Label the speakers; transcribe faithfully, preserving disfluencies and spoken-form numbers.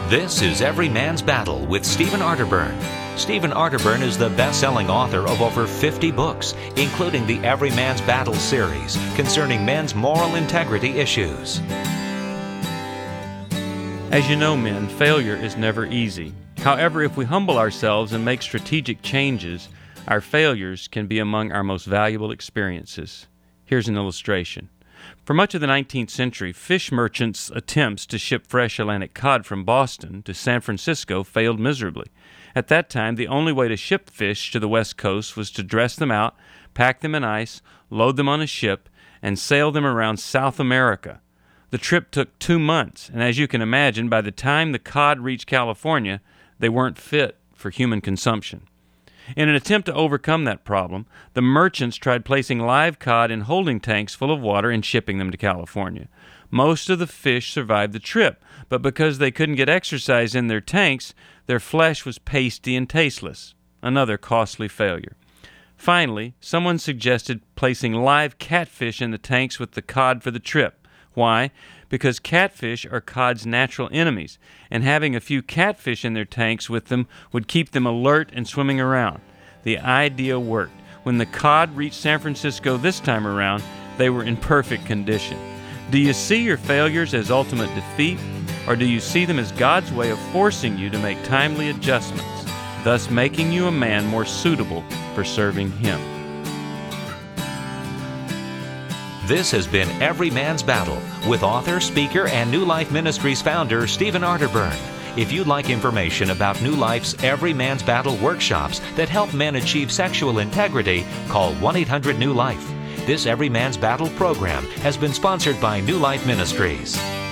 Speaker 1: This is Every Man's Battle with Stephen Arterburn. Stephen Arterburn is the best-selling author of over fifty books, including the Every Man's Battle series concerning men's moral integrity issues.
Speaker 2: As you know, men, failure is never easy. However, if we humble ourselves and make strategic changes, our failures can be among our most valuable experiences. Here's an illustration. For much of the nineteenth century, fish merchants' attempts to ship fresh Atlantic cod from Boston to San Francisco failed miserably. At that time, the only way to ship fish to the West Coast was to dress them out, pack them in ice, load them on a ship, and sail them around South America. The trip took two months, and as you can imagine, by the time the cod reached California, they weren't fit for human consumption. In an attempt to overcome that problem, the merchants tried placing live cod in holding tanks full of water and shipping them to California. Most of the fish survived the trip, but because they couldn't get exercise in their tanks, their flesh was pasty and tasteless. Another costly failure. Finally, someone suggested placing live catfish in the tanks with the cod for the trip. Why? Because catfish are cod's natural enemies, and having a few catfish in their tanks with them would keep them alert and swimming around. The idea worked. When the cod reached San Francisco this time around, they were in perfect condition. Do you see your failures as ultimate defeat, or do you see them as God's way of forcing you to make timely adjustments, thus making you a man more suitable for serving Him?
Speaker 1: This has been Every Man's Battle with author, speaker, and New Life Ministries founder Stephen Arterburn. If you'd like information about New Life's Every Man's Battle workshops that help men achieve sexual integrity, call one eight hundred new life. This Every Man's Battle program has been sponsored by New Life Ministries.